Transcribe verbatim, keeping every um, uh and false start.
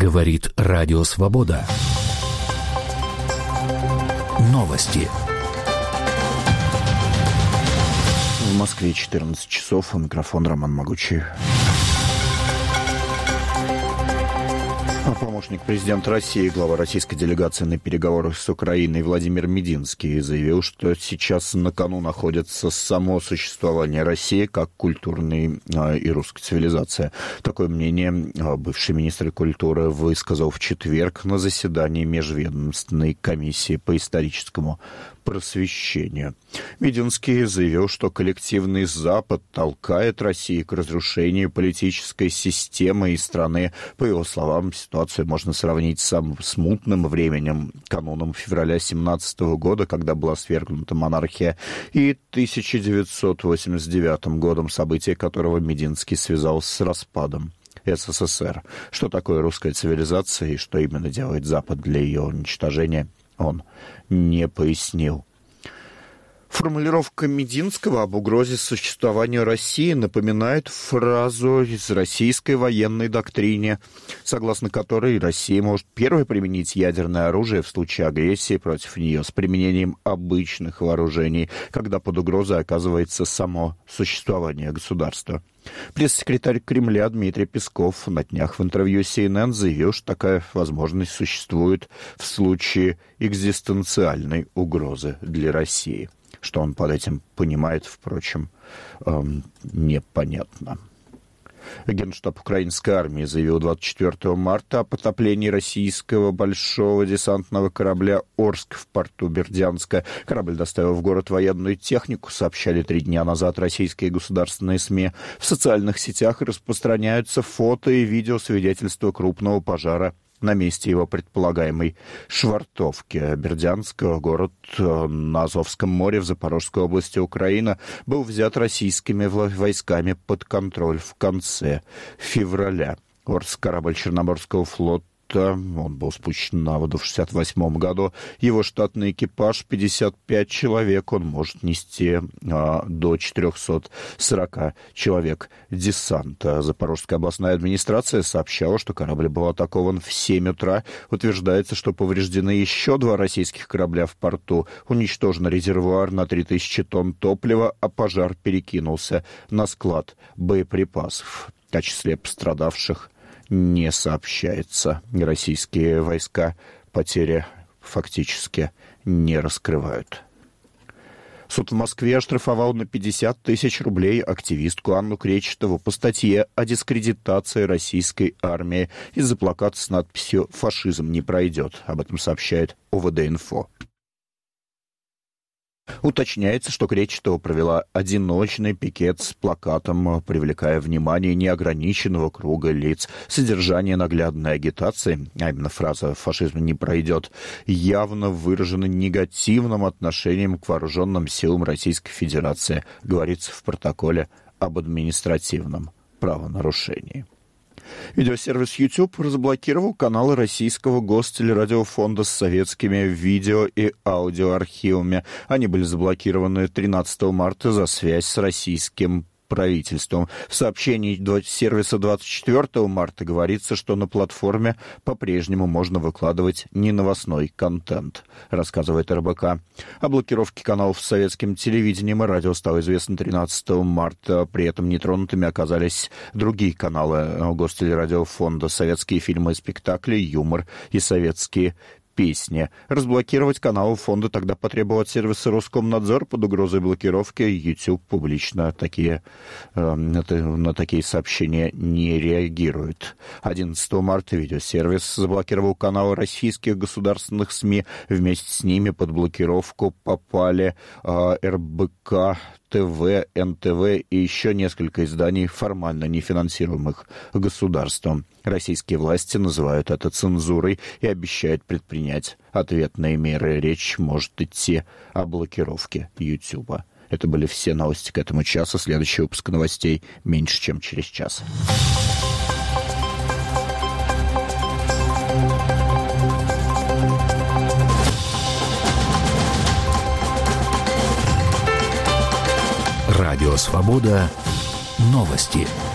Говорит Радио Свобода. Новости. В Москве четырнадцать часов. У микрофона Роман Могучий. Помощник президента России, глава российской делегации на переговорах с Украиной Владимир Мединский заявил, что сейчас на кону находится само существование России как культурной и русской цивилизации. Такое мнение бывший министр культуры высказал в четверг на заседании Межведомственной комиссии по историческому просвещению. Мединский заявил, что коллективный Запад толкает Россию к разрушению политической системы и страны. По его словам, ситуацию можно сравнить с самым смутным временем, кануном февраля семнадцатого года, когда была свергнута монархия, и тысяча девятьсот восемьдесят девятым годом, события которого Мединский связал с распадом СССР. Что такое русская цивилизация и что именно делает Запад для ее уничтожения, он не пояснил. Формулировка Мединского об угрозе существованию России напоминает фразу из российской военной доктрине, согласно которой Россия может первой применить ядерное оружие в случае агрессии против нее с применением обычных вооружений, когда под угрозой оказывается само существование государства. Пресс-секретарь Кремля Дмитрий Песков на днях в интервью си эн эн заявил, что такая возможность существует в случае экзистенциальной угрозы для России. Что он под этим понимает, впрочем, эм, непонятно. Генштаб украинской армии заявил двадцать четвёртого марта о потоплении российского большого десантного корабля «Орск» в порту Бердянска. Корабль доставил в город военную технику, сообщали три дня назад российские государственные СМИ. В социальных сетях распространяются фото и видео свидетельства крупного пожара на месте его предполагаемой швартовки. Бердянск, город на Азовском море в Запорожской области Украины, был взят российскими войсками под контроль в конце февраля. Орск, корабль Черноморского флота, он был спущен на воду в шестьдесят восьмом году. Его штатный экипаж пятьдесят пять человек. Он может нести а, до четыреста сорок человек десанта. Запорожская областная администрация сообщала, что корабль был атакован в семь утра. Утверждается, что повреждены еще два российских корабля в порту. Уничтожен резервуар на три тысячи тонн топлива, а пожар перекинулся на склад боеприпасов. О числе пострадавших не сообщается. Российские войска потери фактически не раскрывают. Суд в Москве оштрафовал на пятьдесят тысяч рублей активистку Анну Кречетову по статье о дискредитации российской армии из-за плаката с надписью «Фашизм не пройдет». Об этом сообщает о вэ дэ-инфо. Уточняется, что Кречетова провела одиночный пикет с плакатом, привлекая внимание неограниченного круга лиц. Содержание наглядной агитации, а именно фраза «фашизм не пройдет», явно выражено негативным отношением к вооруженным силам Российской Федерации, говорится в протоколе об административном правонарушении. Видеосервис YouTube разблокировал каналы российского гостелерадиофонда с советскими видео и аудиоархивами. Они были заблокированы тринадцатого марта за связь с российским правительством. В сообщении сервиса двадцать четвёртого марта говорится, что на платформе по-прежнему можно выкладывать неновостной контент, рассказывает эр бэ ка. О блокировке каналов с советским телевидением и радио стало известно тринадцатого марта. При этом нетронутыми оказались другие каналы Гостелерадиофонда: советские фильмы и спектакли, юмор и советские песни. Разблокировать каналы фонда тогда потребовал от сервиса Роскомнадзор. Под угрозой блокировки YouTube публично такие, э, на такие сообщения не реагирует. одиннадцатого марта видеосервис заблокировал каналы российских государственных СМИ. Вместе с ними под блокировку попали э, эр бэ ка, тэ вэ, эн тэ вэ и еще несколько изданий, формально не финансируемых государством. Российские власти называют это цензурой и обещают предпринять ответные меры. Речь может идти о блокировке Ютуба. Это были все новости к этому часу. Следующий выпуск новостей меньше, чем через час. Радио «Свобода». Новости.